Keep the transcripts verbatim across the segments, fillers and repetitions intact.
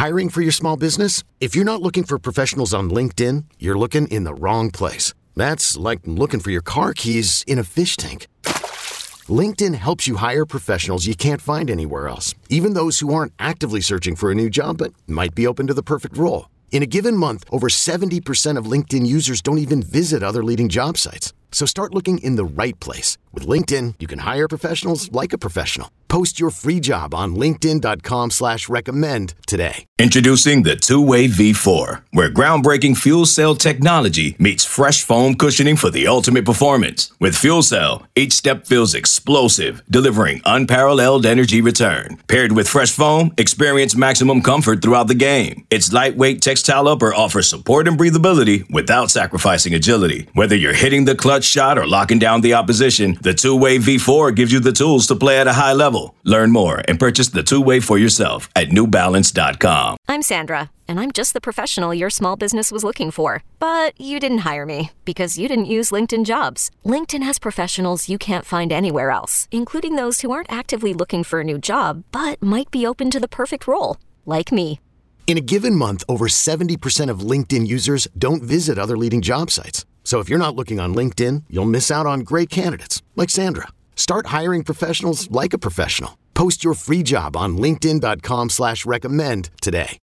Hiring for your small business? If you're not looking for professionals on LinkedIn, you're looking in the wrong place. That's like looking for your car keys in a fish tank. LinkedIn helps you hire professionals you can't find anywhere else, even those who aren't actively searching for a new job but might be open to the perfect role. In a given month, over seventy percent of LinkedIn users don't even visit other leading job sites. So start looking in the right place. With LinkedIn, you can hire professionals like a professional. Post your free job on linkedin.com slash recommend today. Introducing the two-way V four, where groundbreaking fuel cell technology meets fresh foam cushioning for the ultimate performance. With fuel cell, each step feels explosive, delivering unparalleled energy return. Paired with fresh foam, experience maximum comfort throughout the game. Its lightweight textile upper offers support and breathability without sacrificing agility. Whether you're hitting the clutch shot or locking down the opposition, the two-way V four gives you the tools to play at a high level. Learn more and purchase the two-way for yourself at new balance dot com. I'm Sandra, and I'm just the professional your small business was looking for. But you didn't hire me because you didn't use LinkedIn Jobs. LinkedIn has professionals you can't find anywhere else, including those who aren't actively looking for a new job, but might be open to the perfect role, like me. In a given month, over seventy percent of LinkedIn users don't visit other leading job sites. So if you're not looking on LinkedIn, you'll miss out on great candidates like Sandra. Start hiring professionals like a professional. Post your free job on linkedin.com slash recommend today.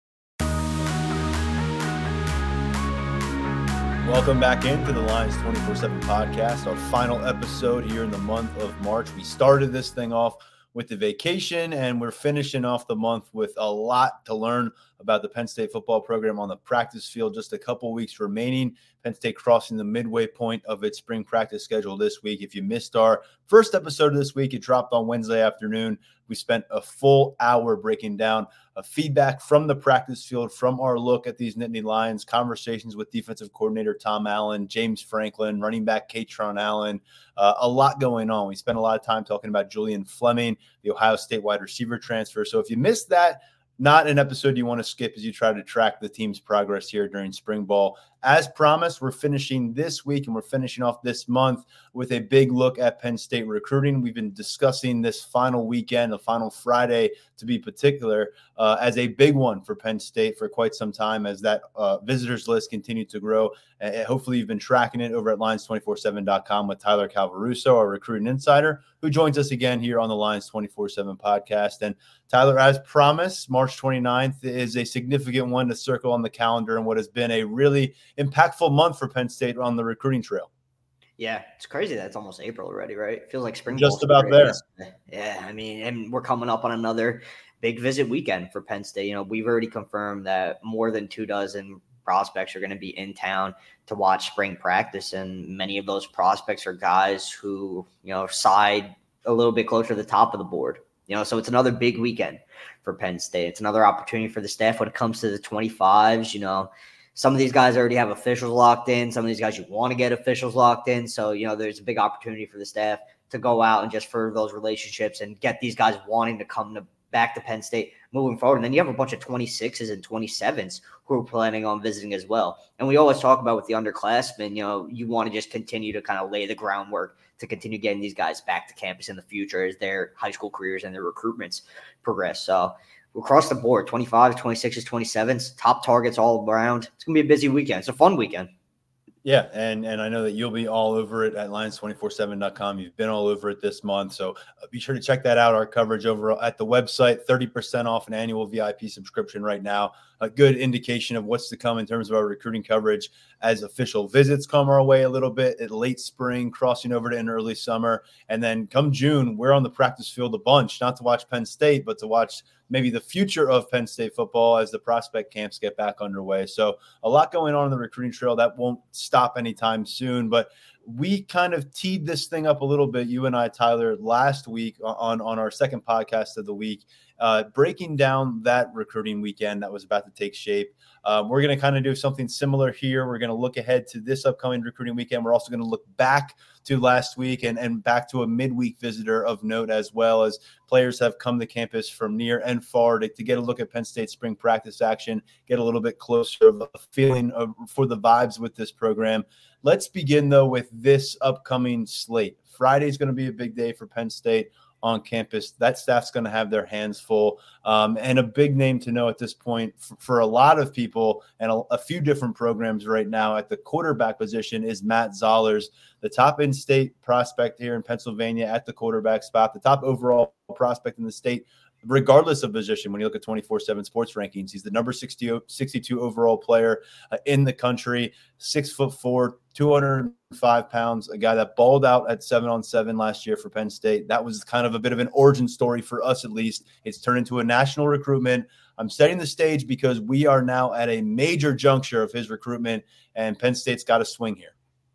Welcome back into the Lions twenty-four seven podcast, our final episode here in the month of March. We started this thing off with the vacation, and we're finishing off the month with a lot to learn about the Penn State football program on the practice field. Just a couple weeks remaining. Penn State crossing the midway point of its spring practice schedule this week. If you missed our first episode of this week, it dropped on Wednesday afternoon. We spent a full hour breaking down a feedback from the practice field, from our look at these Nittany Lions, conversations with defensive coordinator Tom Allen, James Franklin, running back Katron Allen, uh, a lot going on. We spent a lot of time talking about Julian Fleming, the Ohio State wide receiver transfer. So if you missed that, not an episode you want to skip as you try to track the team's progress here during spring ball. As promised, we're finishing this week and we're finishing off this month with a big look at Penn State recruiting. We've been discussing this final weekend, the final Friday to be particular, uh, as a big one for Penn State for quite some time as that uh, visitors list continued to grow. Uh, hopefully you've been tracking it over at lions two four seven dot com with Tyler Calvaruso, our recruiting insider, who joins us again here on the Lions twenty-four seven podcast. And Tyler, as promised, March twenty-ninth is a significant one to circle on the calendar and what has been a really impactful month for Penn State on the recruiting trail. Yeah, it's crazy that it's almost April already, right? It feels like spring. Just about there. Yeah, I mean, and we're coming up on another big visit weekend for Penn State. You know, we've already confirmed that more than two dozen prospects are going to be in town to watch spring practice, and many of those prospects are guys who, you know, side a little bit closer to the top of the board. You know, so it's another big weekend for Penn State. It's another opportunity for the staff when it comes to the twenty-fives. You know, some of these guys already have officials locked in. Some of these guys you want to get officials locked in. So, you know, there's a big opportunity for the staff to go out and just further those relationships and get these guys wanting to come to back to Penn State moving forward. And then you have a bunch of twenty-sixes and twenty-sevens who are planning on visiting as well. And we always talk about with the underclassmen, you know, you want to just continue to kind of lay the groundwork to continue getting these guys back to campus in the future as their high school careers and their recruitments progress. So across the board, twenty-fives, twenty-sixes, twenty-sevens, top targets all around. It's going to be a busy weekend. It's a fun weekend. Yeah, and and I know that you'll be all over it at lions two four seven dot com. You've been all over it this month, so be sure to check that out, our coverage over at the website. thirty percent off an annual V I P subscription right now. A good indication of what's to come in terms of our recruiting coverage as official visits come our way a little bit at late spring, crossing over to in early summer. And then come June, we're on the practice field a bunch, not to watch Penn State, but to watch maybe the future of Penn State football as the prospect camps get back underway. So a lot going on in the recruiting trail that won't stop anytime soon. But we kind of teed this thing up a little bit, you and I, Tyler, last week on, on our second podcast of the week, uh, breaking down that recruiting weekend that was about to take shape. Um, we're going to kind of do something similar here. We're going to look ahead to this upcoming recruiting weekend. We're also going to look back to last week and, and back to a midweek visitor of note, as well as players have come to campus from near and far to, to get a look at Penn State spring practice action, get a little bit closer of a feeling of, for the vibes with this program. Let's begin, though, with this upcoming slate. Friday is going to be a big day for Penn State on campus, that staff's going to have their hands full. Um, and a big name to know at this point for, for a lot of people and a, a few different programs right now at the quarterback position is Matt Zollers, the top in-state prospect here in Pennsylvania at the quarterback spot, the top overall prospect in the state, regardless of position. When you look at twenty-four seven sports rankings, he's the number sixty, sixty-two overall player uh, in the country, six foot four, two hundred five pounds, a guy that balled out at seven on seven last year for Penn State. That was kind of a bit of an origin story for us, at least. It's turned into a national recruitment. I'm setting the stage because we are now at a major juncture of his recruitment, and Penn State's got to swing here.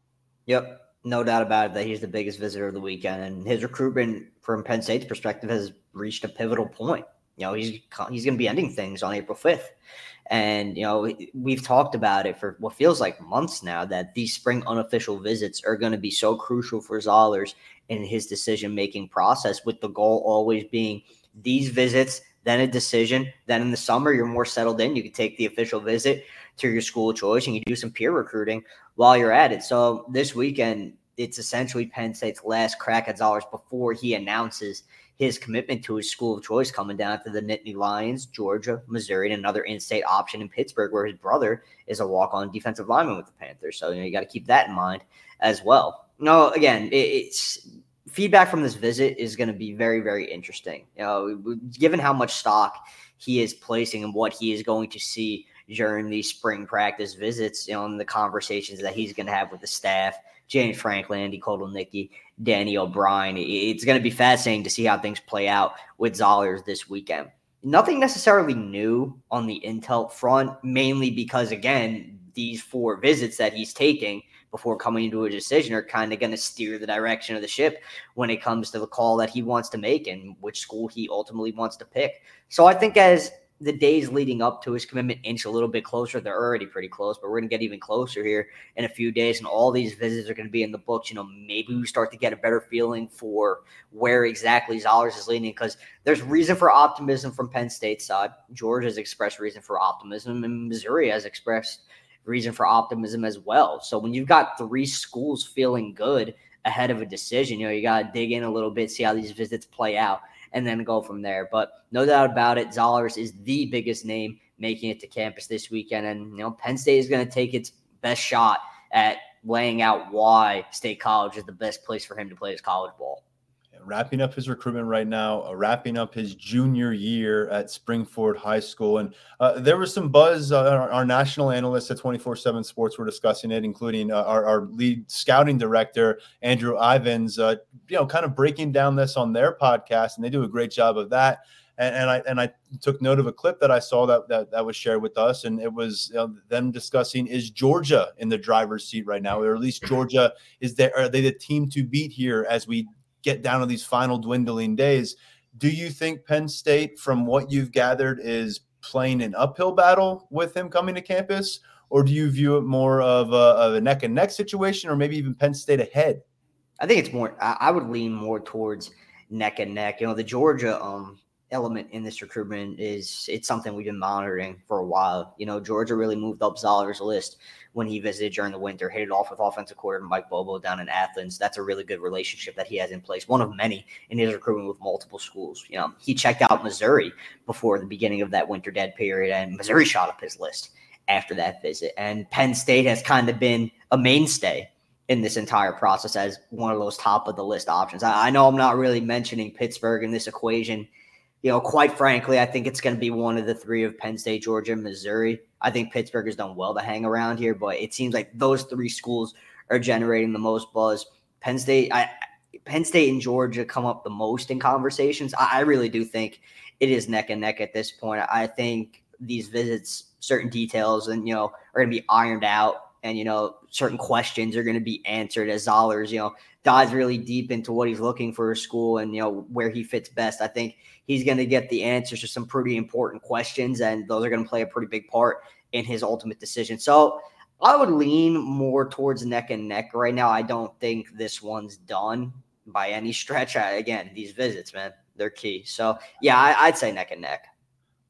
Yep. No doubt about it that he's the biggest visitor of the weekend, and his recruitment from Penn State's perspective has reached a pivotal point. You know, he's he's going to be ending things on April fifth. And, you know, we've talked about it for what feels like months now, that these spring unofficial visits are going to be so crucial for Zollers in his decision-making process, with the goal always being these visits, then a decision. Then in the summer, you're more settled in. You can take the official visit to your school of choice and you do some peer recruiting while you're at it. So this weekend, it's essentially Penn State's last crack at Zollers before he announces his commitment to his school of choice, coming down to the Nittany Lions, Georgia, Missouri, and another in-state option in Pittsburgh, where his brother is a walk-on defensive lineman with the Panthers. So, you know, you got to keep that in mind as well. No, again, it, it's feedback from this visit is going to be very, very interesting. You know, given how much stock he is placing and what he is going to see during these spring practice visits, you know, and the conversations that he's going to have with the staff, James Franklin, Andy Kotelnicki, Danny O'Brien. It's going to be fascinating to see how things play out with Zollers this weekend. Nothing necessarily new on the intel front, mainly because, again, these four visits that he's taking before coming into a decision are kind of going to steer the direction of the ship when it comes to the call that he wants to make and which school he ultimately wants to pick. So I think as the days leading up to his commitment inch a little bit closer, they're already pretty close, but we're going to get even closer here in a few days, and all these visits are going to be in the books. You know, maybe we start to get a better feeling for where exactly Zollers is leaning, because there's reason for optimism from Penn State's side. Georgia has expressed reason for optimism, and Missouri has expressed reason for optimism as well. So when you've got three schools feeling good ahead of a decision, you know, you got to dig in a little bit, see how these visits play out, and then go from there. But no doubt about it, Zollers is the biggest name making it to campus this weekend. And, you know, Penn State is going to take its best shot at laying out why State College is the best place for him to play his college ball. Wrapping up his recruitment right now, uh, wrapping up his junior year at Springford High School. And uh, there was some buzz. Uh, our, our national analysts at twenty-four seven Sports were discussing it, including uh, our, our lead scouting director, Andrew Ivins, uh, you know, kind of breaking down this on their podcast. And they do a great job of that. And, and I and I took note of a clip that I saw that that, that was shared with us. And it was you know, them discussing, is Georgia in the driver's seat right now? Or at least Georgia, is there, are they the team to beat here as we get down to these final dwindling days? Do you think Penn State, from what you've gathered, is playing an uphill battle with him coming to campus? Or do you view it more of a, of a neck and neck situation, or maybe even Penn State ahead? I think it's more, I would lean more towards neck and neck. You know, the Georgia um, element in this recruitment is, it's something we've been monitoring for a while. You know, Georgia really moved up Zollers' list when he visited during the winter, hit it off with offensive coordinator Mike Bobo down in Athens. That's a really good relationship that he has in place, one of many in his recruitment with multiple schools. You know, he checked out Missouri before the beginning of that winter dead period, and Missouri shot up his list after that visit. And Penn State has kind of been a mainstay in this entire process as one of those top of the list options. I, I know I'm not really mentioning Pittsburgh in this equation. You know, quite frankly, I think it's going to be one of the three of Penn State, Georgia, and Missouri. I think Pittsburgh has done well to hang around here, but it seems like those three schools are generating the most buzz. Penn State, I, Penn State and Georgia come up the most in conversations. I, I really do think it is neck and neck at this point. I think these visits, certain details, and you know, are going to be ironed out, and you know, certain questions are going to be answered as Zollers, you know, dives really deep into what he's looking for a school and you know where he fits best. I think he's going to get the answers to some pretty important questions, and those are going to play a pretty big part in his ultimate decision. So I would lean more towards neck and neck right now. I don't think this one's done by any stretch. I, again, these visits, man, they're key. So, yeah, I, I'd say neck and neck.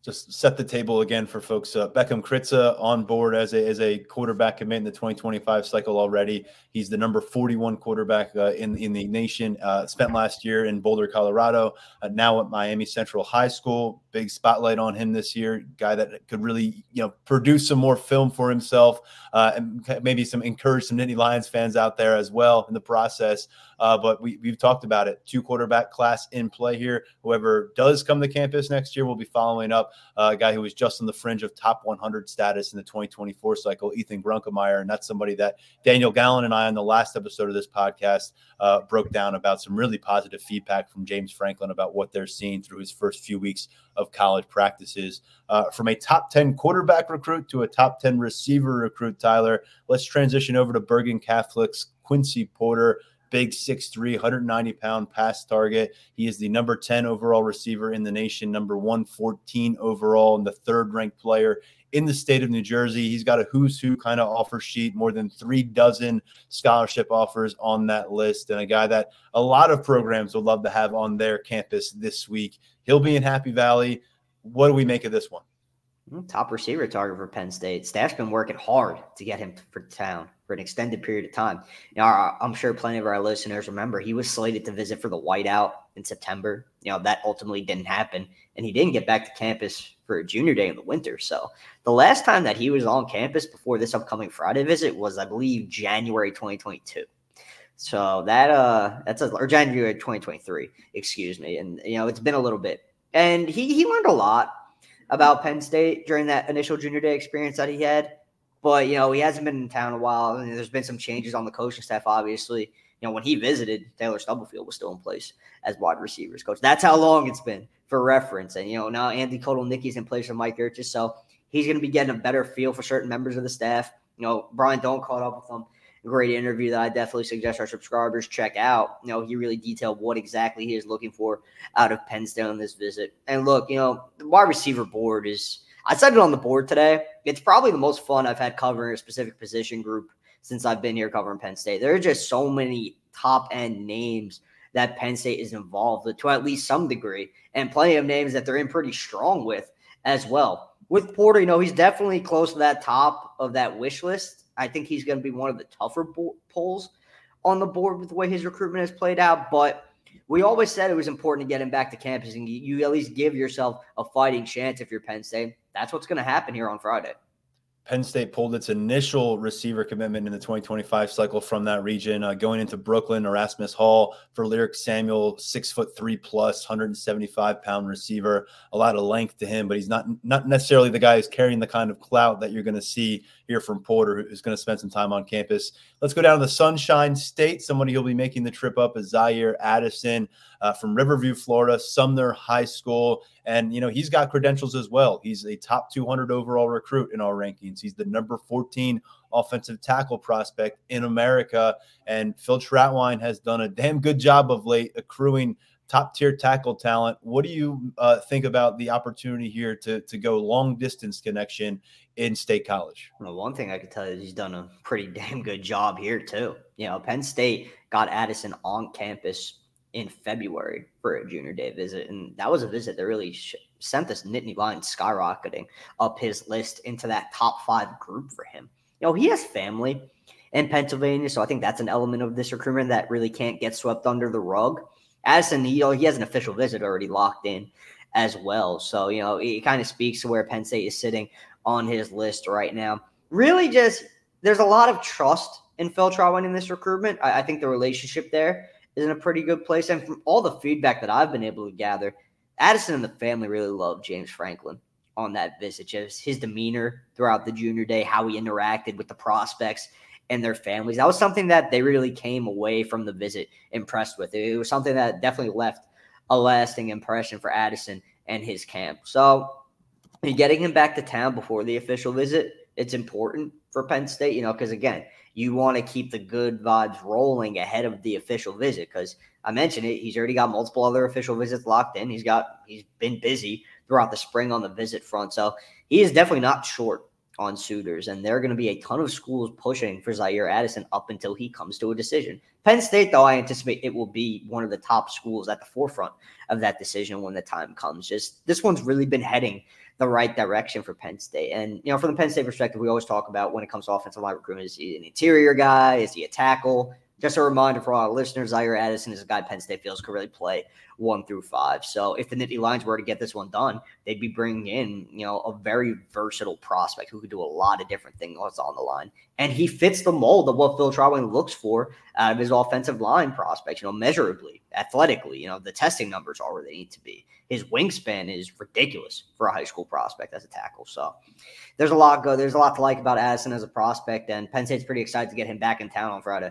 just set the table again for folks. Uh, Beckham Kritza on board as a as a quarterback commit in the twenty twenty-five cycle already. He's the number forty-one quarterback uh, in in the nation. Uh, spent last year in Boulder, Colorado. Uh, now at Miami Central High School. Big spotlight on him this year. Guy that could really you know produce some more film for himself uh, and maybe some encourage some Nittany Lions fans out there as well in the process. Uh, but we, we've talked about it. Two quarterback class in play here. Whoever does come to campus next year will be following up uh, a guy who was just on the fringe of top one hundred status in the twenty twenty-four cycle, Ethan Grunkemeyer. And that's somebody that Daniel Gallen and I on the last episode of this podcast uh, broke down about some really positive feedback from James Franklin about what they're seeing through his first few weeks of college practices. Uh, from a top ten quarterback recruit to a top ten receiver recruit, Tyler, let's transition over to Bergen Catholic's Quincy Porter. Big six three, one hundred ninety pound pass target. He is the number ten overall receiver in the nation, number one fourteen overall, and the third ranked player in the state of New Jersey. He's got a who's who kind of offer sheet, more than three dozen scholarship offers on that list, and a guy that a lot of programs would love to have on their campus this week. He'll be in Happy Valley. What do we make of this one? Top receiver target for Penn State. Staff's been working hard to get him for town for an extended period of time. You know, I'm sure plenty of our listeners remember he was slated to visit for the whiteout in September. You know, that ultimately didn't happen, and he didn't get back to campus for a junior day in the winter. So the last time that he was on campus before this upcoming Friday visit was, I believe, January twenty twenty-two. So that uh, that's a, or January twenty twenty-three, excuse me. And you know, it's been a little bit, and he he learned a lot about Penn State during that initial junior day experience that he had. But, you know, he hasn't been in town a while. And there's been some changes on the coaching staff, obviously. You know, when he visited, Taylor Stubblefield was still in place as wide receivers coach. That's how long it's been, for reference. And, you know, now Andy Kotelnicki's in place for Mike Urchis. So he's going to be getting a better feel for certain members of the staff. You know, Brian Doan caught up with him. A great interview that I definitely suggest our subscribers check out. You know, he really detailed what exactly he is looking for out of Penn State on this visit. And look, you know, the wide receiver board is, I said it on the board today, it's probably the most fun I've had covering a specific position group since I've been here covering Penn State. There are just so many top-end names that Penn State is involved with to at least some degree, and plenty of names that they're in pretty strong with as well. With Porter, you know, he's definitely close to that top of that wish list. I think he's going to be one of the tougher bo- polls on the board with the way his recruitment has played out. But we always said it was important to get him back to campus and you, you at least give yourself a fighting chance if you're Penn State. That's what's going to happen here on Friday. Penn State pulled its initial receiver commitment in the twenty twenty-five cycle from that region, uh, going into Brooklyn. Erasmus Hall for Lyric Samuel, six foot three plus, one hundred seventy-five pound receiver. A lot of length to him, but he's not not necessarily the guy who's carrying the kind of clout that you're going to see here from Porter, who's going to spend some time on campus. Let's go down to the Sunshine State. Somebody who'll be making the trip up is Zaire Addison uh, from Riverview, Florida, Sumner High School. And, you know, he's got credentials as well. He's a top two hundred overall recruit in our rankings. He's the number fourteen offensive tackle prospect in America. And Phil Trautwein has done a damn good job of late accruing top-tier tackle talent. What do you uh, think about the opportunity here to, to go long-distance connection in State College? Well, one thing I could tell you is he's done a pretty damn good job here, too. You know, Penn State got Addison on campus in February for a junior day visit. And that was a visit that really sh- sent this Nittany Lions skyrocketing up his list into that top five group for him. You know, he has family in Pennsylvania, so I think that's an element of this recruitment that really can't get swept under the rug. Addison, you know, he has an official visit already locked in as well. So, you know, it kind of speaks to where Penn State is sitting on his list right now. Really just, there's a lot of trust in Phil Trautwein in this recruitment. I, I think the relationship there is in a pretty good place. And from all the feedback that I've been able to gather, Addison and the family really loved James Franklin on that visit. Just his demeanor throughout the junior day, how he interacted with the prospects and their families. That was something that they really came away from the visit impressed with. It was something that definitely left a lasting impression for Addison and his camp. So getting him back to town before the official visit, it's important for Penn State, you know, because again, you want to keep the good vibes rolling ahead of the official visit. Because I mentioned it, he's already got multiple other official visits locked in. He's got, he's been busy throughout the spring on the visit front. So he is definitely not short on suitors, and there are going to be a ton of schools pushing for Zaire Addison up until he comes to a decision. Penn State, though, I anticipate it will be one of the top schools at the forefront of that decision when the time comes. Just this one's really been heading the right direction for Penn State. And, you know, from the Penn State perspective, we always talk about when it comes to offensive line recruitment, is he an interior guy? Is he a tackle? Just a reminder for all our listeners, Zaire Addison is a guy Penn State feels could really play one through five. So if the Nittany Lions were to get this one done, they'd be bringing in, you know, a very versatile prospect who could do a lot of different things on the line. And he fits the mold of what Phil Trautwein looks for out of his offensive line prospects, you know, measurably, athletically. You know, the testing numbers are where they need to be. His wingspan is ridiculous for a high school prospect as a tackle. So there's a lot go. There's a lot to like about Addison as a prospect, and Penn State's pretty excited to get him back in town on Friday.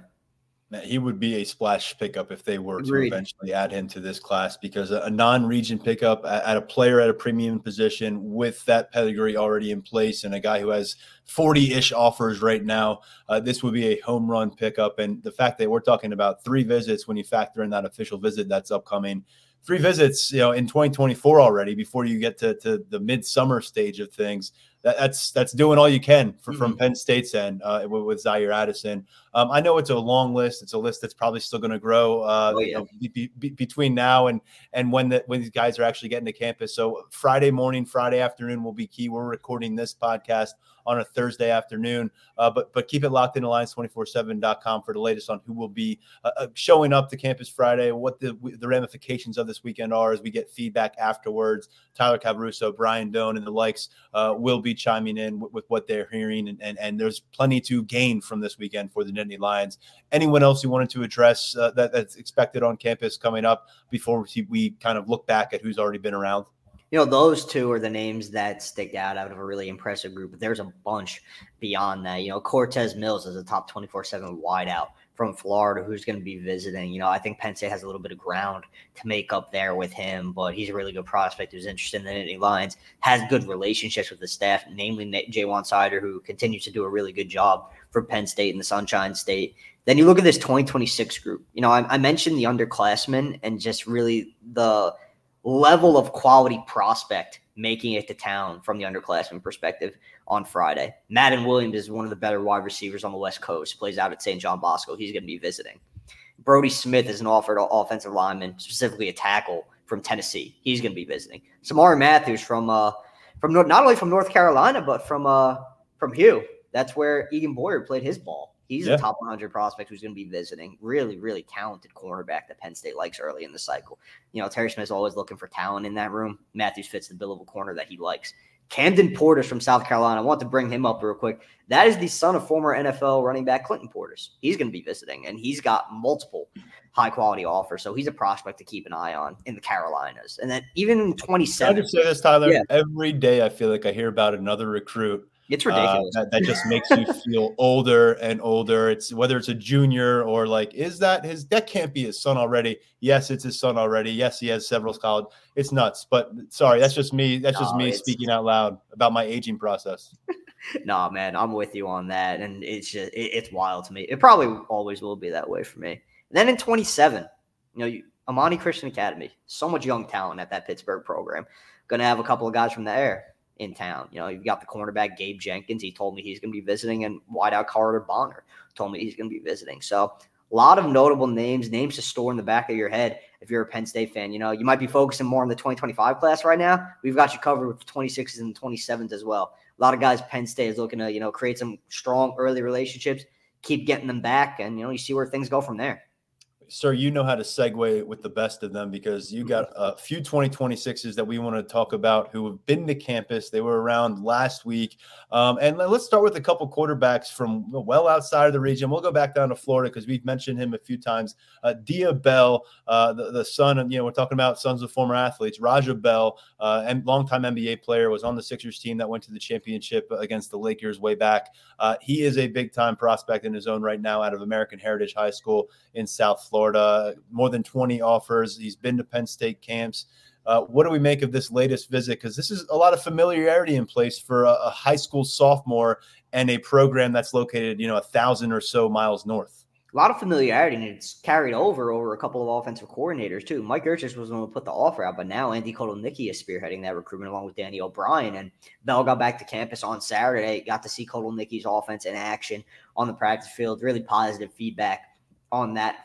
He would be a splash pickup if they were Agreed. to eventually add him to this class, because a non-region pickup at a player at a premium position with that pedigree already in place and a guy who has forty-ish offers right now, uh, this would be a home run pickup. And the fact that we're talking about three visits when you factor in that official visit that's upcoming, three visits, you know, in twenty twenty-four already before you get to, to the midsummer stage of things. That, that's that's doing all you can for, mm-hmm. from Penn State's end uh, with, with Zaire Addison. Um, I know it's a long list. It's a list that's probably still going to grow uh, oh, yeah. you know, be, be, between now and and when the, when these guys are actually getting to campus. So Friday morning, Friday afternoon will be key. We're recording this podcast on a Thursday afternoon, uh, but but keep it locked into Lions two forty-seven dot com for the latest on who will be uh, showing up to campus Friday, what the the ramifications of this weekend are as we get feedback afterwards. Tyler Cavaruso, Brian Doan, and the likes uh, will be chiming in with, with what they're hearing, and, and and there's plenty to gain from this weekend for the Nittany Lions. Anyone else you wanted to address uh, that, that's expected on campus coming up before we, we kind of look back at who's already been around? You know, those two are the names that stick out out of a really impressive group. But there's a bunch beyond that. You know, Cortez Mills is a top twenty-four seven wideout from Florida who's going to be visiting. You know, I think Penn State has a little bit of ground to make up there with him, but he's a really good prospect who's interested in the Nittany Lions, has good relationships with the staff, namely Jaywan Sider, who continues to do a really good job for Penn State in the Sunshine State. Then you look at this twenty twenty-six group. You know, I, I mentioned the underclassmen and just really the level of quality prospect making it to town from the underclassmen perspective on Friday. Madden Williams is one of the better wide receivers on the West Coast, plays out at Saint John Bosco. He's going to be visiting. Brody Smith is an offered offensive lineman, specifically a tackle from Tennessee. He's going to be visiting. Samari Matthews from uh, from not only from North Carolina, but from uh, from Hugh. That's where Egan Boyer played his ball. He's yeah. a top one hundred prospect who's going to be visiting. Really, really talented cornerback that Penn State likes early in the cycle. You know, Terry Smith's always looking for talent in that room. Matthews fits the bill of a corner that he likes. Camden Portis from South Carolina. I want to bring him up real quick. That is the son of former N F L running back Clinton Portis. He's going to be visiting, and he's got multiple high-quality offers. So he's a prospect to keep an eye on in the Carolinas. And then even in twenty-seven. I just say this, Tyler. Yeah. Every day I feel like I hear about another recruit. It's ridiculous. Uh, that, that just makes you feel older and older. It's whether it's a junior or like, is that his, that can't be his son already. Yes, it's his son already. Yes, he has several college. It's nuts, but sorry, that's just me. That's just no, me speaking out loud about my aging process. No, man, I'm with you on that. And it's just, it, it's wild to me. It probably always will be that way for me. And then in twenty-seven, you know, you, Amani Christian Academy, so much young talent at that Pittsburgh program. Going to have a couple of guys from the air in town. You know, you've got the cornerback Gabe Jenkins. He told me he's going to be visiting, and wideout Carter Bonner told me he's going to be visiting. So a lot of notable names, names to store in the back of your head if you're a Penn State fan. You know, you might be focusing more on the twenty twenty-five class right now. We've got you covered with the twenty-sixes and twenty-sevens as well. A lot of guys Penn State is looking to, you know, create some strong early relationships, keep getting them back, and, you know, you see where things go from there. Sir, you know how to segue with the best of them because you got a few twenty twenty-sixes that we want to talk about who have been to campus. They were around last week. Um, and let's start with a couple quarterbacks from well outside of the region. We'll go back down to Florida because we've mentioned him a few times. Uh, Dia Bell, uh, the, the son of, you know, we're talking about sons of former athletes. Raja Bell, uh, and longtime N B A player, was on the Sixers team that went to the championship against the Lakers way back. Uh, he is a big-time prospect in his own right now out of American Heritage High School in South Florida. Florida, more than twenty offers. He's been to Penn State camps. Uh, what do we make of this latest visit? Because this is a lot of familiarity in place for a, a high school sophomore and a program that's located, you know, a thousand or so miles north. A lot of familiarity, and it's carried over over a couple of offensive coordinators too. Mike Yurcich was the one who put the offer out, but now Andy Kotelnicki is spearheading that recruitment along with Danny O'Brien. And Bell got back to campus on Saturday, got to see Kotelnicki's offense in action on the practice field. Really positive feedback on that front.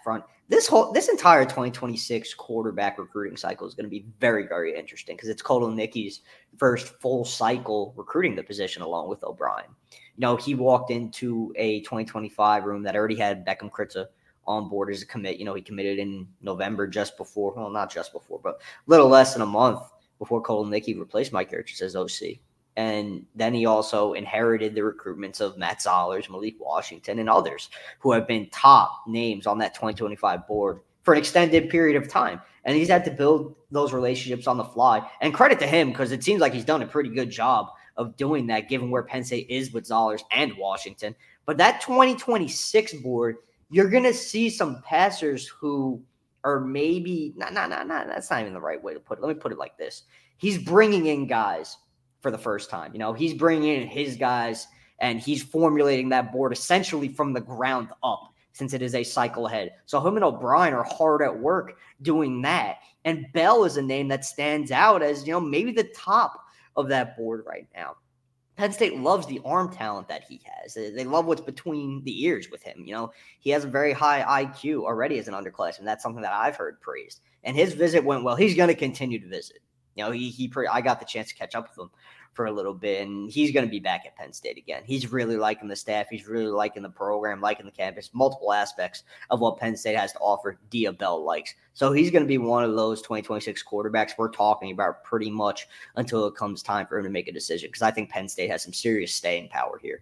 this whole this entire twenty twenty-six quarterback recruiting cycle is going to be very, very interesting because it's Kotelnicki's first full cycle recruiting the position along with O'Brien. You know, he walked into a twenty twenty-five room that already had Beckham Kritza on board as a commit. You know, he committed in November just before, well, not just before, but a little less than a month before Kotelnicki replaced Mike Yurcich as O C. And then he also inherited the recruitments of Matt Zollers, Malik Washington, and others who have been top names on that twenty twenty-five board for an extended period of time. And he's had to build those relationships on the fly. And credit to him, because it seems like he's done a pretty good job of doing that, given where Penn State is with Zollers and Washington. But that twenty twenty-six board, you're going to see some passers who are maybe not, not, not, not, that's not even the right way to put it. Let me put it like this. He's bringing in guys for the first time. You know, he's bringing in his guys and he's formulating that board essentially from the ground up since it is a cycle ahead. So him and O'Brien are hard at work doing that. And Bell is a name that stands out as, you know, maybe the top of that board right now. Penn State loves the arm talent that he has. They love what's between the ears with him. You know, he has a very high I Q already as an underclassman. That's something that I've heard praised. And his visit went well. He's going to continue to visit. You know, he, he, I got the chance to catch up with him for a little bit, and he's going to be back at Penn State again. He's really liking the staff. He's really liking the program, liking the campus, multiple aspects of what Penn State has to offer. Dia Bell likes. So he's going to be one of those twenty twenty-six quarterbacks we're talking about pretty much until it comes time for him to make a decision, because I think Penn State has some serious staying power here.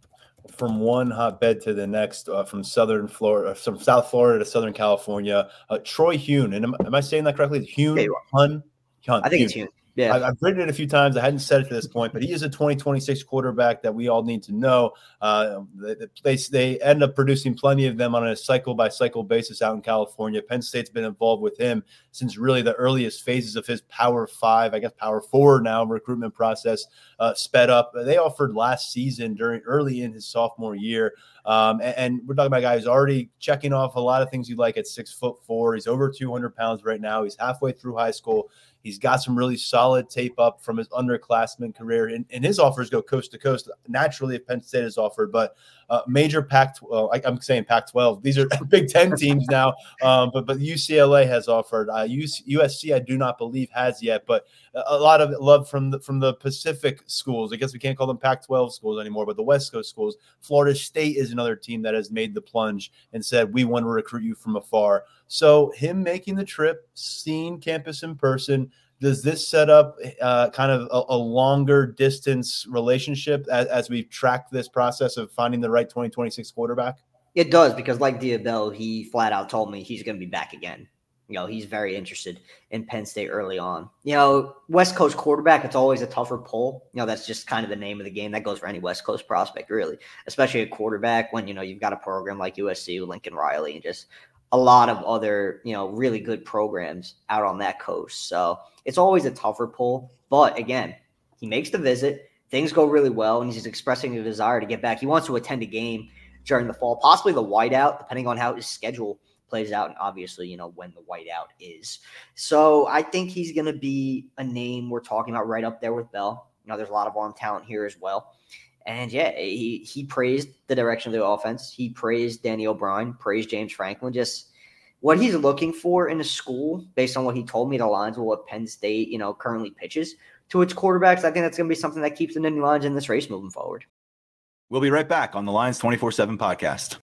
From one hotbed to the next, uh, from Southern Florida, from South Florida to Southern California, uh, Troy Hune. And am, am I saying that correctly? Hune? Yeah, Hun? Hun? I think Hune. it's Hune. Yeah, I've written it a few times. I hadn't said it to this point, but he is a twenty twenty-six quarterback that we all need to know. Uh, they, they end up producing plenty of them on a cycle-by-cycle basis out in California. Penn State's been involved with him since really the earliest phases of his Power Five, I guess Power Four now, recruitment process uh, sped up. They offered last season during early in his sophomore year. Um, and, and we're talking about a guy who's already checking off a lot of things you like at six foot four. He's over two hundred pounds right now. He's halfway through high school. He's got some really solid tape up from his underclassmen career, and, and his offers go coast to coast. Naturally, if Penn State is offered, but uh, major Pac, well, I, I'm saying Pac twelve. These are Big Ten teams now, um, but but U C L A has offered. Uh, U S C, I do not believe has yet, but a lot of love from the from the Pacific schools. I guess we can't call them Pac twelve schools anymore, but the West Coast schools. Florida State is another team that has made the plunge and said, we want to recruit you from afar. So him making the trip, seeing campus in person, does this set up uh, kind of a, a longer distance relationship as, as we track this process of finding the right twenty twenty-six quarterback? It does, because like Dia Bell, he flat out told me he's going to be back again. You know, he's very interested in Penn State early on. You know, West Coast quarterback, it's always a tougher pull. You know, that's just kind of the name of the game. That goes for any West Coast prospect, really, especially a quarterback when, you know, you've got a program like U S C with Lincoln Riley and just a lot of other, you know, really good programs out on that coast. So it's always a tougher pull. But again, he makes the visit. Things go really well, and he's expressing a desire to get back. He wants to attend a game during the fall, possibly the whiteout, depending on how his schedule plays out, and obviously, you know, when the whiteout is. So I think he's going to be a name we're talking about right up there with Bell. You know, there's a lot of arm talent here as well. And yeah, he, he praised the direction of the offense. He praised Danny O'Brien, praised James Franklin. Just what he's looking for in a school, based on what he told me, it aligns with what Penn State, you know, currently pitches to its quarterbacks. I think that's going to be something that keeps the Nittany Lions in this race moving forward. We'll be right back on the Lions twenty-four seven podcast.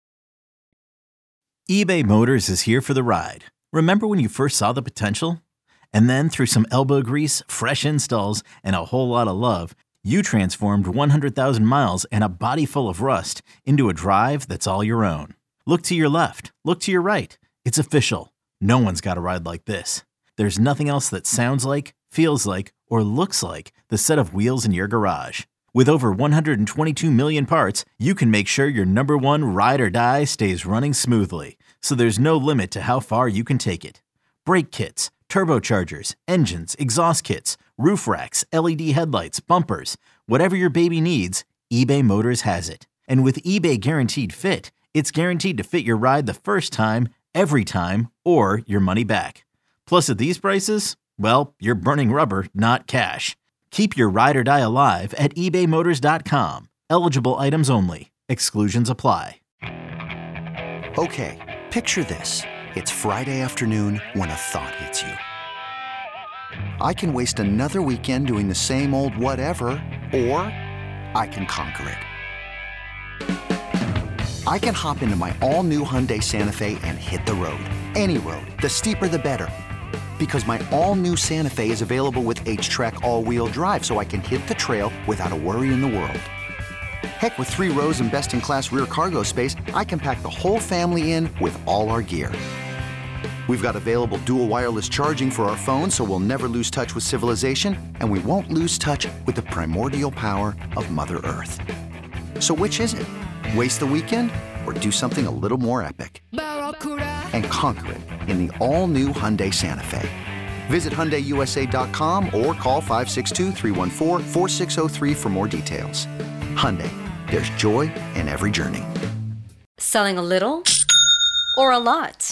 eBay Motors is here for the ride. Remember when you first saw the potential? And then through some elbow grease, fresh installs, and a whole lot of love, you transformed one hundred thousand miles and a body full of rust into a drive that's all your own. Look to your left. Look to your right. It's official. No one's got a ride like this. There's nothing else that sounds like, feels like, or looks like the set of wheels in your garage. With over one hundred twenty-two million parts, you can make sure your number one ride or die stays running smoothly, so there's no limit to how far you can take it. Brake kits, turbochargers, engines, exhaust kits, roof racks, L E D headlights, bumpers, whatever your baby needs, eBay Motors has it. And with eBay Guaranteed Fit, it's guaranteed to fit your ride the first time, every time, or your money back. Plus, at these prices, well, you're burning rubber, not cash. Keep your ride or die alive at ebay motors dot com. Eligible items only. Exclusions apply. Okay, picture this. It's Friday afternoon when a thought hits you. I can waste another weekend doing the same old whatever, or I can conquer it. I can hop into my all-new Hyundai Santa Fe and hit the road. Any road. The steeper, the better. Because my all-new Santa Fe is available with H-Track all-wheel drive, so I can hit the trail without a worry in the world. Heck, with three rows and best-in-class rear cargo space, I can pack the whole family in with all our gear. We've got available dual wireless charging for our phones, so we'll never lose touch with civilization, and we won't lose touch with the primordial power of Mother Earth. So which is it? Waste the weekend or do something a little more epic? And conquer it in the all-new Hyundai Santa Fe. Visit Hyundai U S A dot com or call five six two, three one four, four six zero three for more details. Hyundai, there's joy in every journey. Selling a little or a lot?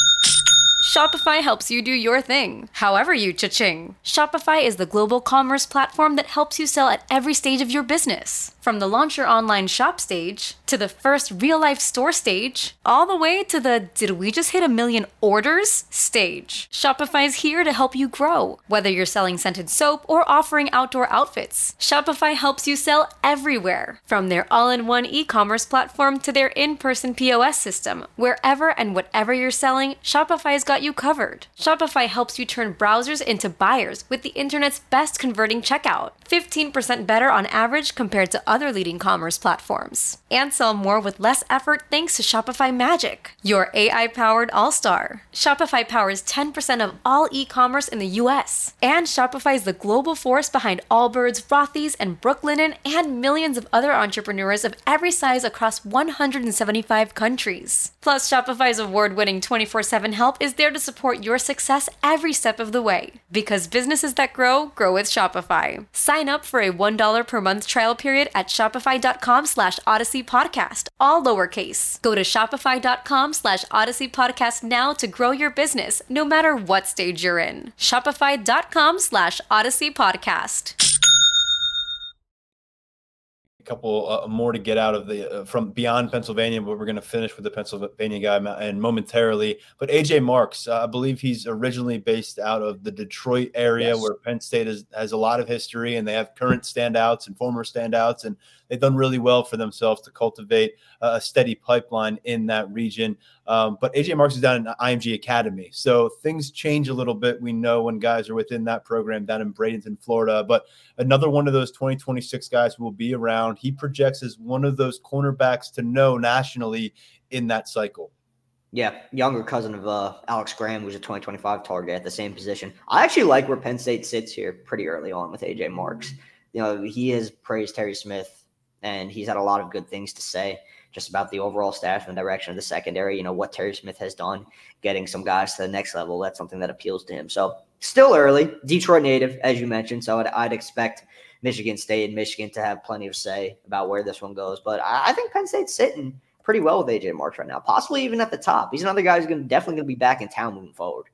Shopify helps you do your thing, however you cha-ching. Shopify is the global commerce platform that helps you sell at every stage of your business. From the launch your online shop stage, to the first real-life store stage, all the way to the did we just hit a million orders stage. Shopify's here to help you grow. Whether you're selling scented soap or offering outdoor outfits, Shopify helps you sell everywhere. From their all-in-one e-commerce platform to their in-person P O S system, wherever and whatever you're selling, Shopify's got you covered. Shopify helps you turn browsers into buyers with the internet's best converting checkout, fifteen percent better on average compared to other leading commerce platforms. And sell more with less effort thanks to Shopify Magic, your A I-powered all-star. Shopify powers ten percent of all e-commerce in the U S. And Shopify is the global force behind Allbirds, Rothy's, and Brooklinen, and millions of other entrepreneurs of every size across one hundred seventy-five countries. Plus, Shopify's award-winning twenty-four seven help is there to support your success every step of the way. Because businesses that grow, grow with Shopify. Sign up for a one dollar per month trial period at shopify.com slash Odyssey Podcast, all lowercase. Go to shopify.com slash Odyssey Podcast now to grow your business, no matter what stage you're in. Shopify.com slash Odyssey Podcast. A couple uh, more to get out of the uh, from beyond Pennsylvania, but we're going to finish with the Pennsylvania guy and momentarily. But A J Marks, uh, I believe he's originally based out of the Detroit area, yes, where Penn State is, has a lot of history, and they have current standouts and former standouts, and they've done really well for themselves to cultivate uh, a steady pipeline in that region. Um, but A J Marks is down in I M G Academy, so things change a little bit. We know when guys are within that program down in Bradenton, Florida. But another one of those twenty twenty-six guys who will be around. He projects as one of those cornerbacks to know nationally in that cycle. Yeah, younger cousin of uh, Alex Graham, who's a twenty twenty-five target at the same position. I actually like where Penn State sits here pretty early on with A J Marks. You know, he has praised Terry Smith, and he's had a lot of good things to say just about the overall staff and direction of the secondary. You know, what Terry Smith has done, getting some guys to the next level. That's something that appeals to him. So still early, Detroit native, as you mentioned. So I'd, I'd expect Michigan State and Michigan to have plenty of say about where this one goes. But I, I think Penn State's sitting pretty well with A J Marks right now, possibly even at the top. He's another guy who's going to definitely going to be back in town moving forward.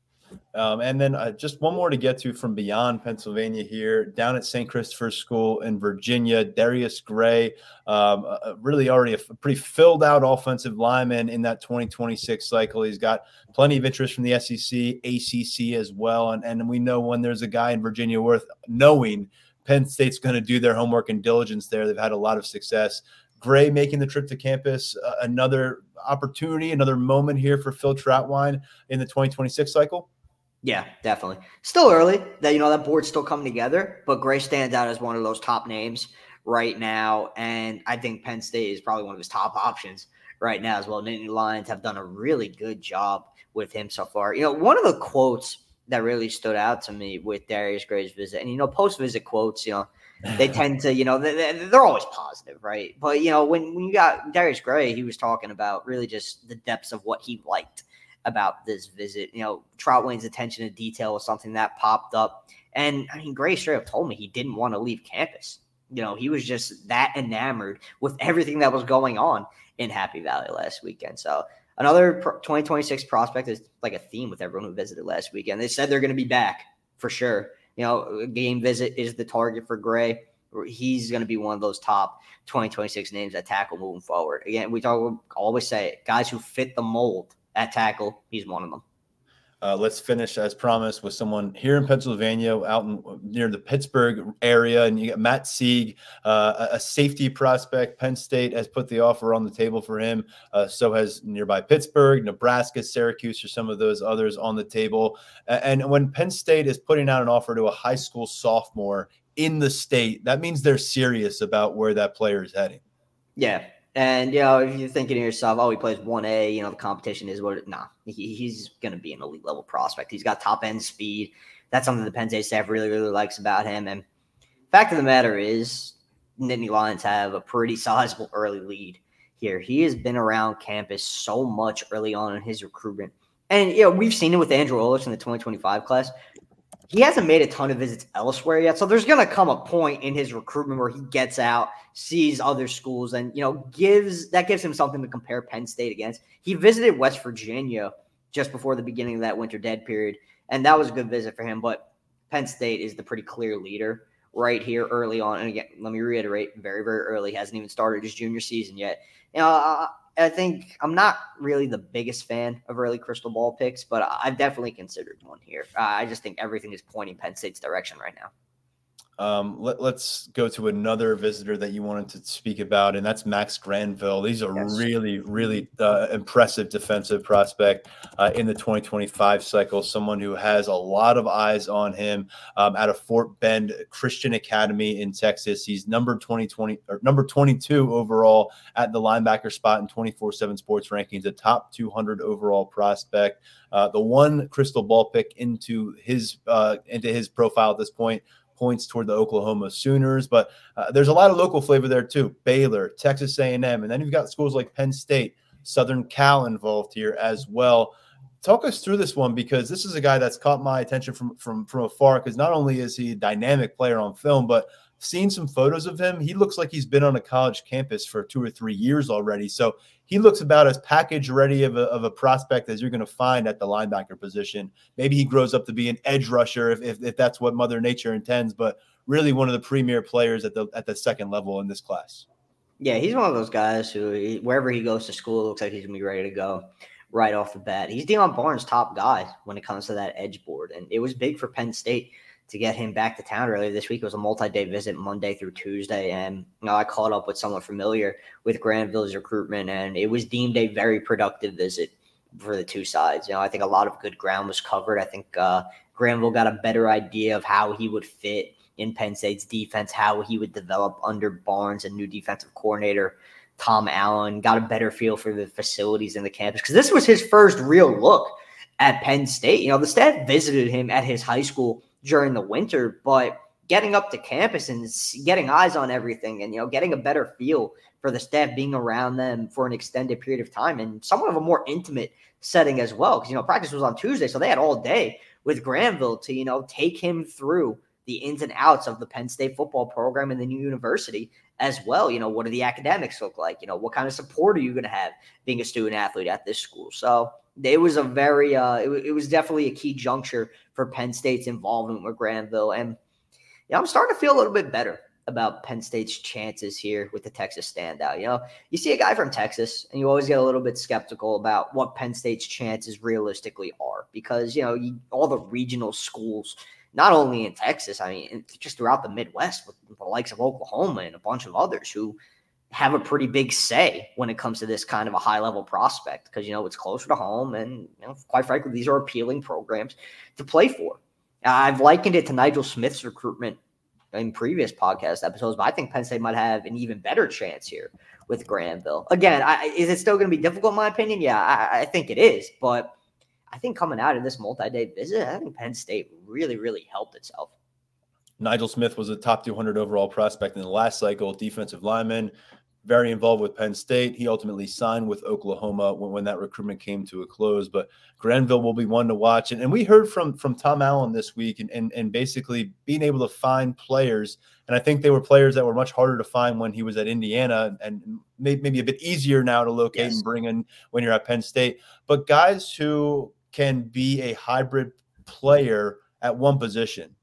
Um, and then uh, just one more to get to from beyond Pennsylvania here, down at Saint Christopher's School in Virginia, Darius Gray, um, uh, really already a pretty filled out offensive lineman in that twenty twenty-six cycle. He's got plenty of interest from the S E C, A C C as well. And, and we know when there's a guy in Virginia worth knowing, Penn State's going to do their homework and diligence there. They've had a lot of success. Gray making the trip to campus, uh, another opportunity, another moment here for Phil Trautwein in the twenty twenty-six cycle. Yeah, definitely. Still early. That you know that board's still coming together, but Gray stands out as one of those top names right now, and I think Penn State is probably one of his top options right now as well. Nittany Lions have done a really good job with him so far. You know, one of the quotes that really stood out to me with Darius Gray's visit, and you know, post-visit quotes, you know, they tend to, you know, they're always positive, right? But you know, when when you got Darius Gray, he was talking about really just the depths of what he liked about this visit. You know, Trautwein's attention to detail was something that popped up. And I mean, Gray straight up told me he didn't want to leave campus. You know, he was just that enamored with everything that was going on in Happy Valley last weekend. So another twenty twenty-six prospect is like a theme with everyone who visited last weekend. They said they're going to be back for sure. You know, game visit is the target for Gray. He's going to be one of those top twenty twenty-six names at tackle moving forward. Again, we talk, always say it, guys who fit the mold at tackle, he's one of them. Uh, let's finish, as promised, with someone here in Pennsylvania, out in, near the Pittsburgh area. And you got Matt Sieg, uh, a safety prospect. Penn State has put the offer on the table for him. Uh, so has nearby Pittsburgh, Nebraska, Syracuse, or some of those others on the table. And when Penn State is putting out an offer to a high school sophomore in the state, that means they're serious about where that player is heading. Yeah. And, you know, if you're thinking to yourself, oh, he plays one A, you know, the competition is what it – nah, he, he's going to be an elite level prospect. He's got top-end speed. That's something the Penn State staff really, really likes about him. And fact of the matter is, Nittany Lions have a pretty sizable early lead here. He has been around campus so much early on in his recruitment. And, you know, we've seen it with Andrew Olich in the twenty twenty-five class. He hasn't made a ton of visits elsewhere yet. So there's going to come a point in his recruitment where he gets out, sees other schools, and, you know, gives that gives him something to compare Penn State against. He visited West Virginia just before the beginning of that winter dead period, and that was a good visit for him. But Penn State is the pretty clear leader right here early on. And again, let me reiterate, very, very early. He hasn't even started his junior season yet. You know, uh, I think I'm not really the biggest fan of early crystal ball picks, but I've definitely considered one here. Uh, I just think everything is pointing Penn State's direction right now. Um, let, let's go to another visitor that you wanted to speak about, and that's Max Granville. He's a yes. really, really uh, impressive defensive prospect uh, in the twenty twenty-five cycle, someone who has a lot of eyes on him um, out of Fort Bend Christian Academy in Texas. He's number twenty, twenty, or number twenty-two overall at the linebacker spot in twenty-four seven Sports rankings, a top two hundred overall prospect. Uh, the one crystal ball pick into his uh, into his profile at this point points toward the Oklahoma Sooners, but uh, there's a lot of local flavor there too. Baylor, Texas A and M, and then you've got schools like Penn State, Southern Cal involved here as well. Talk us through this one, because this is a guy that's caught my attention from from from afar, because not only is he a dynamic player on film, but seeing some photos of him, he looks like he's been on a college campus for two or three years already. So he looks about as package ready of a, of a prospect as you're going to find at the linebacker position. Maybe he grows up to be an edge rusher if, if, if that's what Mother Nature intends, but really one of the premier players at the at the second level in this class. Yeah, he's one of those guys who, he, wherever he goes to school, it looks like he's going to be ready to go right off the bat. He's Deion Barnes' top guy when it comes to that edge board, and it was big for Penn State to get him back to town earlier this week. It was a multi-day visit Monday through Tuesday. And, you know, I caught up with someone familiar with Granville's recruitment, and it was deemed a very productive visit for the two sides. You know, I think a lot of good ground was covered. I think uh, Granville got a better idea of how he would fit in Penn State's defense, how he would develop under Barnes and new defensive coordinator Tom Allen, got a better feel for the facilities in the campus, because this was his first real look at Penn State. You know, the staff visited him at his high school during the winter, but getting up to campus and getting eyes on everything and, you know, getting a better feel for the staff, being around them for an extended period of time and somewhat of a more intimate setting as well. Because, you know, practice was on Tuesday, so they had all day with Granville to, you know, take him through the ins and outs of the Penn State football program and the new university as well. You know, what do the academics look like? You know, what kind of support are you going to have being a student athlete at this school? So it was a very, uh, it, it was definitely a key juncture for Penn State's involvement with Granville. And yeah, I'm starting to feel a little bit better about Penn State's chances here with the Texas standout. You know, you see a guy from Texas and you always get a little bit skeptical about what Penn State's chances realistically are, because, you know, you, all the regional schools, not only in Texas, I mean, just throughout the Midwest with the likes of Oklahoma and a bunch of others who have a pretty big say when it comes to this kind of a high-level prospect, because, you know, it's closer to home and, you know, quite frankly, these are appealing programs to play for. I've likened it to Nigel Smith's recruitment in previous podcast episodes, but I think Penn State might have an even better chance here with Granville. Again, I, is it still going to be difficult in my opinion? Yeah, I, I think it is, but I think coming out of this multi-day visit, I think Penn State really, really helped itself. Nigel Smith was a top two hundred overall prospect in the last cycle, defensive lineman, very involved with Penn State. He ultimately signed with Oklahoma when, when that recruitment came to a close. But Granville will be one to watch. And, and we heard from, from Tom Allen this week and, and, and basically being able to find players. And I think they were players that were much harder to find when he was at Indiana and maybe, maybe a bit easier now to locate yes. and bring in when you're at Penn State. But guys who can be a hybrid player at one position.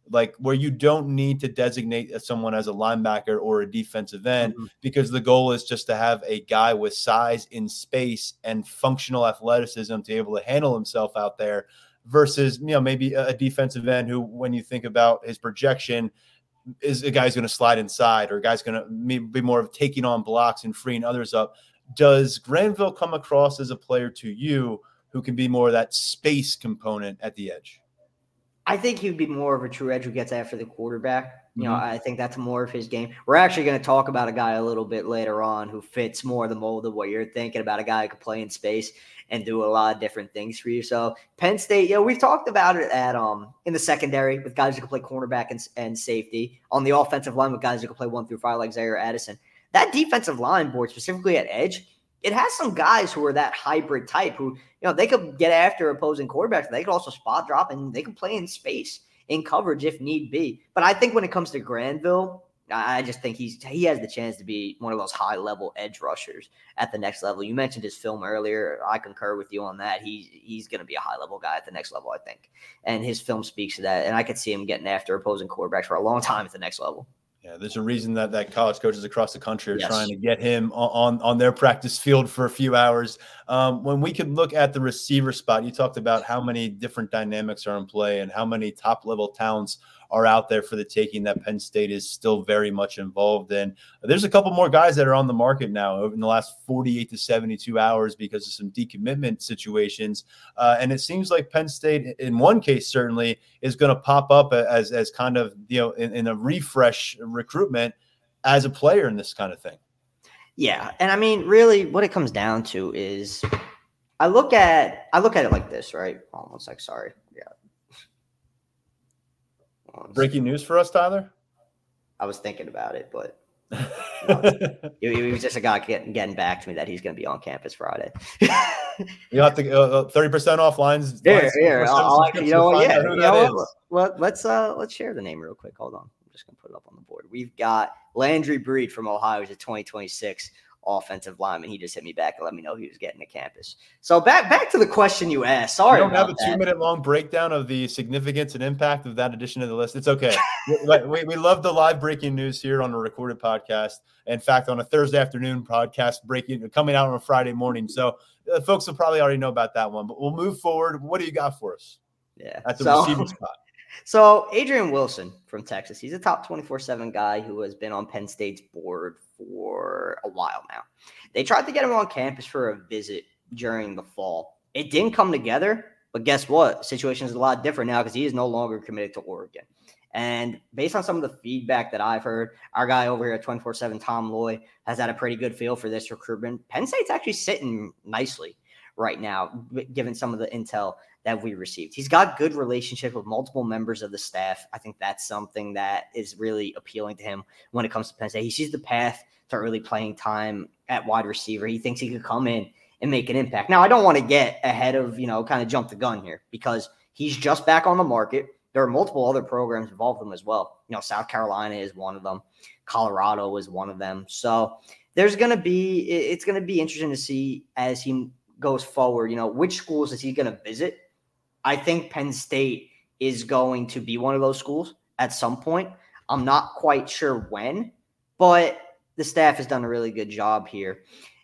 like where you don't need to designate someone as a linebacker or a defensive end, mm-hmm. because the goal is just to have a guy with size in space and functional athleticism to be able to handle himself out there versus, you know, maybe a defensive end who, when you think about his projection, is a guy's going to slide inside or a guy's going to be more of taking on blocks and freeing others up. Does Granville come across as a player to you who can be more of that space component at the edge? I think he'd be more of a true edge who gets after the quarterback. You know, mm-hmm. I think that's more of his game. We're actually going to talk about a guy a little bit later on who fits more the mold of what you're thinking about, a guy who can play in space and do a lot of different things for you. So Penn State, you know, we've talked about it at um in the secondary with guys who can play cornerback and, and safety. On the offensive line with guys who can play one through five like Zaire Addison. That defensive line board, specifically at edge, it has some guys who are that hybrid type who, you know, they could get after opposing quarterbacks. They could also spot drop and they can play in space in coverage if need be. But I think when it comes to Granville, I just think he's he has the chance to be one of those high level edge rushers at the next level. You mentioned his film earlier. I concur with you on that. He he's going to be a high level guy at the next level, I think. And his film speaks to that. And I could see him getting after opposing quarterbacks for a long time at the next level. Yeah, there's a reason that, that college coaches across the country are yes. trying to get him on, on, on their practice field for a few hours. Um, when we could look at the receiver spot, you talked about how many different dynamics are in play and how many top-level talents are out there for the taking that Penn State is still very much involved in. There's a couple more guys that are on the market now in the last forty-eight to seventy-two hours because of some decommitment situations. Uh, and it seems like Penn State, in one case certainly, is going to pop up as, as kind of, you know, in, in a refresh recruitment as a player in this kind of thing. Yeah. And I mean, really what it comes down to is I look at, I look at it like this, right? Oh, one sec. Sorry. Yeah. Breaking news for us, Tyler? I was thinking about it, but it, it was just a guy getting, getting back to me that he's going to be on campus Friday. You have to uh, thirty percent off lines. Here, lines here. I'll, I'll, you know, yeah. You know what? Well, let's uh, let's share the name real quick. Hold on. I'm just going to put it up on the board. We've got Landry Breed from Ohio. He's a twenty twenty-six offensive lineman. He just hit me back and let me know he was getting to campus. So back back to the question you asked. Sorry, we don't about have a two minute long breakdown of the significance and impact of that addition to the list. It's okay. we, we, we love the live breaking news here on a recorded podcast. In fact, on a Thursday afternoon podcast, breaking coming out on a Friday morning. So uh, folks will probably already know about that one. But we'll move forward. What do you got for us? Yeah, at the so, receiving spot. So Adrian Wilson from Texas, he's a top twenty-four seven guy who has been on Penn State's board for a while now. They tried to get him on campus for a visit during the fall. It didn't come together, but guess what? The situation is a lot different now because he is no longer committed to Oregon. And based on some of the feedback that I've heard, our guy over here at twenty-four seven, Tom Loy, has had a pretty good feel for this recruitment. Penn State's actually sitting nicely right now, given some of the intel that we received. He's got good relationship with multiple members of the staff. I think that's something that is really appealing to him when it comes to Penn State. He sees the path to early playing time at wide receiver. He thinks he could come in and make an impact. Now, I don't want to get ahead of, you know, kind of jump the gun here because he's just back on the market. There are multiple other programs involved with him as well. You know, South Carolina is one of them. Colorado is one of them. So there's going to be, it's going to be interesting to see as he goes forward, you know, which schools is he going to visit? I think Penn State is going to be one of those schools at some point. I'm not quite sure when, but the staff has done a really good job here.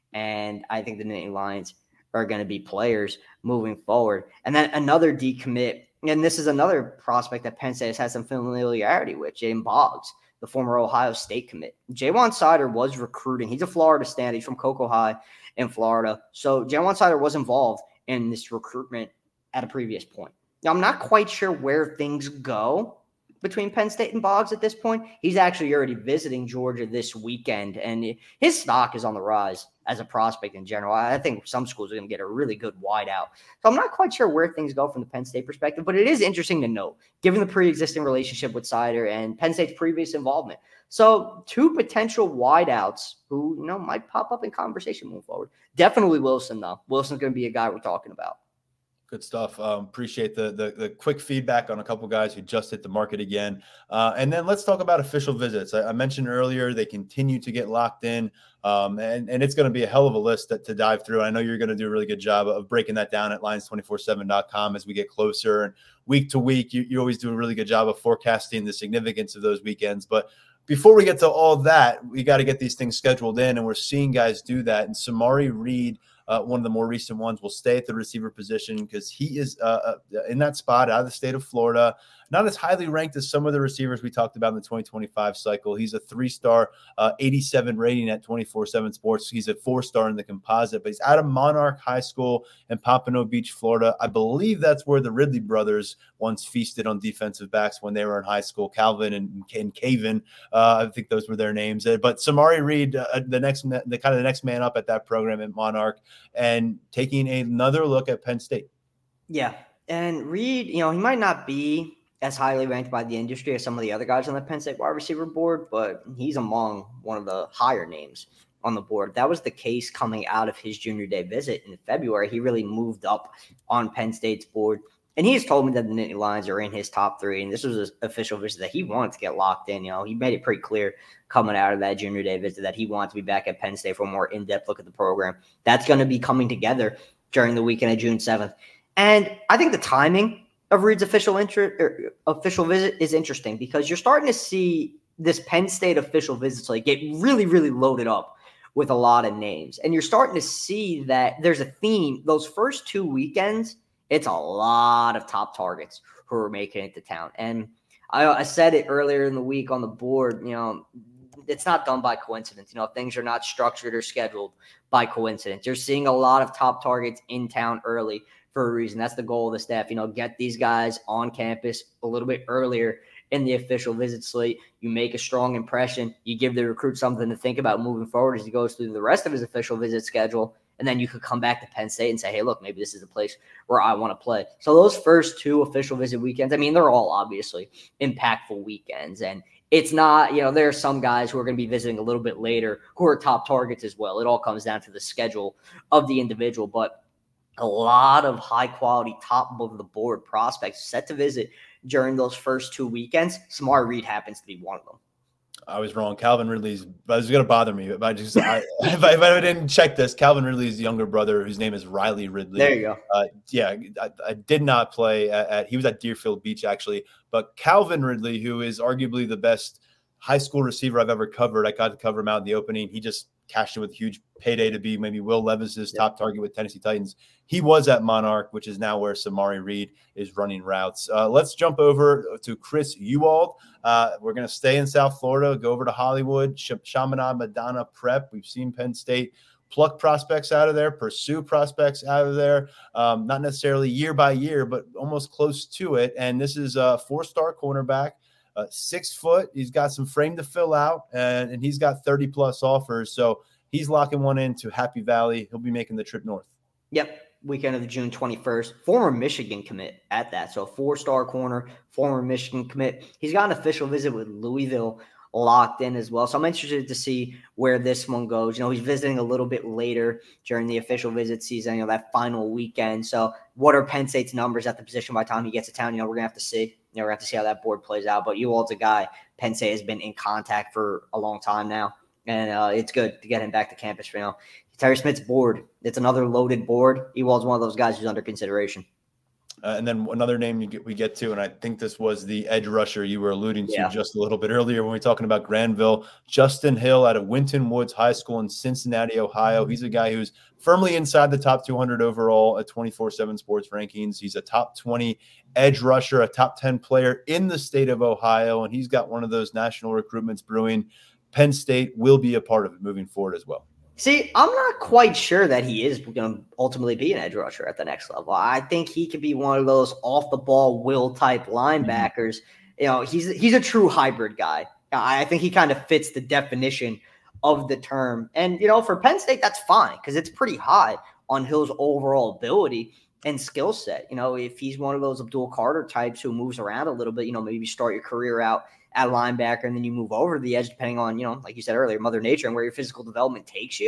And I think the Nittany Lions are going to be players moving forward. And then another decommit, and this is another prospect that Penn State has had some familiarity with, Jaden Boggs, the former Ohio State commit. Jaywan Sider was recruiting. He's a Florida stand. He's from Cocoa High in Florida. So Jaywan Sider was involved in this recruitment at a previous point. Now, I'm not quite sure where things go between Penn State and Boggs at this point. He's actually already visiting Georgia this weekend, and his stock is on the rise as a prospect in general. I think some schools are going to get a really good wideout. So I'm not quite sure where things go from the Penn State perspective, but it is interesting to note, given the pre-existing relationship with Sider and Penn State's previous involvement. So two potential wideouts who, you know, might pop up in conversation moving forward. Definitely Wilson, though. Wilson's going to be a guy we're talking about. Good stuff. Um, appreciate the, the the quick feedback on a couple guys who just hit the market again. Uh, and then let's talk about official visits. I, I mentioned earlier they continue to get locked in, um, and, and it's going to be a hell of a list to, to dive through. I know you're going to do a really good job of breaking that down at lions two four seven dot com as we get closer. And week to week, you, you always do a really good job of forecasting the significance of those weekends. But before we get to all that, we got to get these things scheduled in, and we're seeing guys do that. And Samari Reed, Uh, one of the more recent ones, will stay at the receiver position because he is uh, in that spot out of the state of Florida. Not as highly ranked as some of the receivers we talked about in the twenty twenty-five cycle. He's a three-star, uh, eighty-seven rating at twenty-four seven Sports. He's a four-star in the composite, but he's out of Monarch High School in Pompano Beach, Florida. I believe that's where the Ridley brothers once feasted on defensive backs when they were in high school. Calvin and, and Caven, uh, I think those were their names. But Samari Reed, uh, the next, the kind of the next man up at that program at Monarch, and taking another look at Penn State. Yeah, and Reed, you know, he might not be as highly ranked by the industry as some of the other guys on the Penn State wide receiver board, but he's among one of the higher names on the board. That was the case coming out of his junior day visit in February. He really moved up on Penn State's board, and he has told me that the Nittany Lions are in his top three, and this was an official visit that he wanted to get locked in. You know, he made it pretty clear coming out of that junior day visit that he wanted to be back at Penn State for a more in-depth look at the program. That's going to be coming together during the weekend of June seventh. And I think the timing of Reed's official inter- er, official visit is interesting because you're starting to see this Penn State official visit like get really, really loaded up with a lot of names. And you're starting to see that there's a theme. Those first two weekends, it's a lot of top targets who are making it to town. And I, I said it earlier in the week on the board, you know, it's not done by coincidence. You know, things are not structured or scheduled by coincidence. You're seeing a lot of top targets in town early for a reason. That's the goal of the staff. You know, get these guys on campus a little bit earlier in the official visit slate. You make a strong impression. You give the recruit something to think about moving forward as he goes through the rest of his official visit schedule. And then you could come back to Penn State and say, hey, look, maybe this is a place where I want to play. So those first two official visit weekends, I mean, they're all obviously impactful weekends. And it's not, you know, there are some guys who are going to be visiting a little bit later who are top targets as well. It all comes down to the schedule of the individual. But a lot of high-quality, top-of-the-board prospects set to visit during those first two weekends. Samari Reed happens to be one of them. I was wrong. Calvin Ridley's, but it's going to bother me. But I just, I, if, I, if I didn't check this, Calvin Ridley's younger brother, whose name is Riley Ridley. There you go. Uh, yeah, I, I did not play at, at, he was at Deerfield Beach, actually. But Calvin Ridley, who is arguably the best high school receiver I've ever covered, I got to cover him out in the opening. He just cashed in with a huge payday to be maybe Will Levis's top target with Tennessee Titans. He was at Monarch, which is now where Samari Reed is running routes. Uh, let's jump over to Chris Ewald. Uh, we're going to stay in South Florida, go over to Hollywood, Sh- Chaminade Madonna Prep. We've seen Penn State pluck prospects out of there, pursue prospects out of there, um, not necessarily year by year, but almost close to it. And this is a four-star cornerback. Uh, six foot. He's got some frame to fill out, and, and he's got thirty plus offers. So he's locking one into Happy Valley. He'll be making the trip north. Yep. Weekend of June twenty-first. Former Michigan commit at that. So four-star corner, former Michigan commit. He's got an official visit with Louisville locked in as well. So I'm interested to see where this one goes. You know, he's visiting a little bit later during the official visit season, you know, that final weekend. So what are Penn State's numbers at the position by the time he gets to town? You know, we're going to have to see. You know, we're going to have to see how that board plays out. But Ewald's a guy Penn State has been in contact for a long time now. And uh, it's good to get him back to campus for now. Terry Smith's board. It's another loaded board. Ewald's one of those guys who's under consideration. Uh, and then another name you get, we get to, and I think this was the edge rusher you were alluding to yeah. just a little bit earlier when we were talking about Granville. Justin Hill out of Winton Woods High School in Cincinnati, Ohio. He's a guy who's firmly inside the top two hundred overall at twenty-four seven Sports rankings. He's a top twenty edge rusher, a top ten player in the state of Ohio, and he's got one of those national recruitments brewing. Penn State will be a part of it moving forward as well. See, I'm not quite sure that he is going to ultimately be an edge rusher at the next level. I think he could be one of those off-the-ball will type linebackers. Mm-hmm. You know, he's he's a true hybrid guy. I think he kind of fits the definition of the term. And, you know, for Penn State, that's fine because it's pretty high on Hill's overall ability and skill set. You know, if he's one of those Abdul Carter types who moves around a little bit, you know, maybe start your career out at linebacker and then you move over to the edge depending on, you know, like you said earlier, Mother Nature and where your physical development takes you,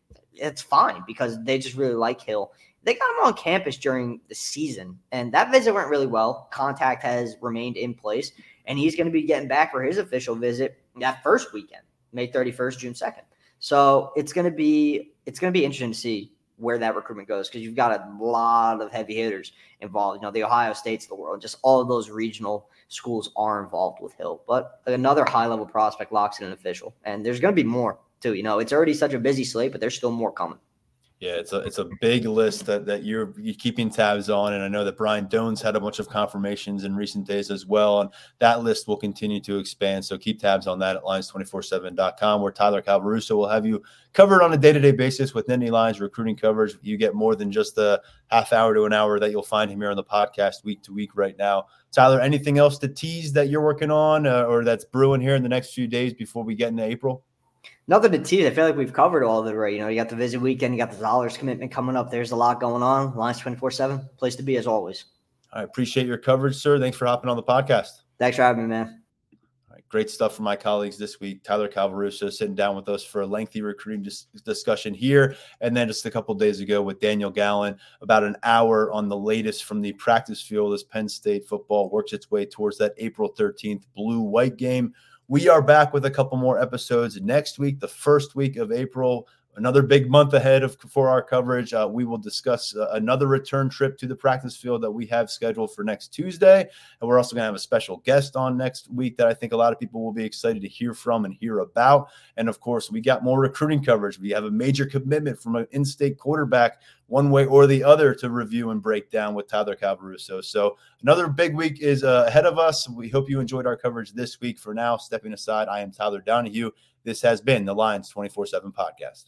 it's fine because they just really like Hill. They got him on campus during the season, and that visit went really well. Contact has remained in place, and he's going to be getting back for his official visit that first weekend, May thirty-first, June second. So it's going to be it's going to be interesting to see where that recruitment goes because you've got a lot of heavy hitters involved. You know, the Ohio States of the world, just all of those regional schools are involved with Hill. But another high-level prospect locks in an official, and there's going to be more too. You know, it's already such a busy slate, but there's still more coming. Yeah, it's a it's a big list that, that you're you're keeping tabs on, and I know that Brian Doan's had a bunch of confirmations in recent days as well, and that list will continue to expand. So keep tabs on that at Lions two forty-seven dot com, where Tyler Calvaruso will have you covered on a day-to-day basis with Nittany Lions recruiting coverage. You get more than just the half hour to an hour that you'll find him here on the podcast week to week right now. Tyler, anything else to tease that you're working on uh, or that's brewing here in the next few days before we get into April? Nothing to tease. I feel like we've covered all of it right. You know, you got the visit weekend, you got the dollars commitment coming up. There's a lot going on. Lions twenty-four seven, place to be as always. I appreciate your coverage, sir. Thanks for hopping on the podcast. Thanks for having me, man. All right, great stuff from my colleagues this week. Tyler Calvaruso sitting down with us for a lengthy recruiting dis- discussion here. And then just a couple of days ago with Daniel Gallen, about an hour on the latest from the practice field as Penn State football works its way towards that April thirteenth blue-white game. We are back with a couple more episodes next week, the first week of April. Another big month ahead of for our coverage. Uh, we will discuss uh, another return trip to the practice field that we have scheduled for next Tuesday. And we're also going to have a special guest on next week that I think a lot of people will be excited to hear from and hear about. And, of course, we got more recruiting coverage. We have a major commitment from an in-state quarterback one way or the other to review and break down with Tyler Calvaruso. So another big week is uh, ahead of us. We hope you enjoyed our coverage this week. For now, stepping aside, I am Tyler Donahue. This has been the Lions twenty-four seven podcast.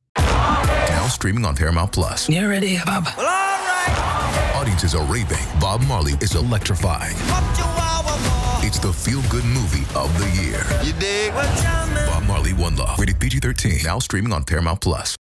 Now streaming on Paramount Plus. You ready, Bob? Well, all right. Audiences are raving. Bob Marley is electrifying. It's the feel-good movie of the year. You dig? Bob Marley, One Love. Rated P G thirteen. Now streaming on Paramount Plus.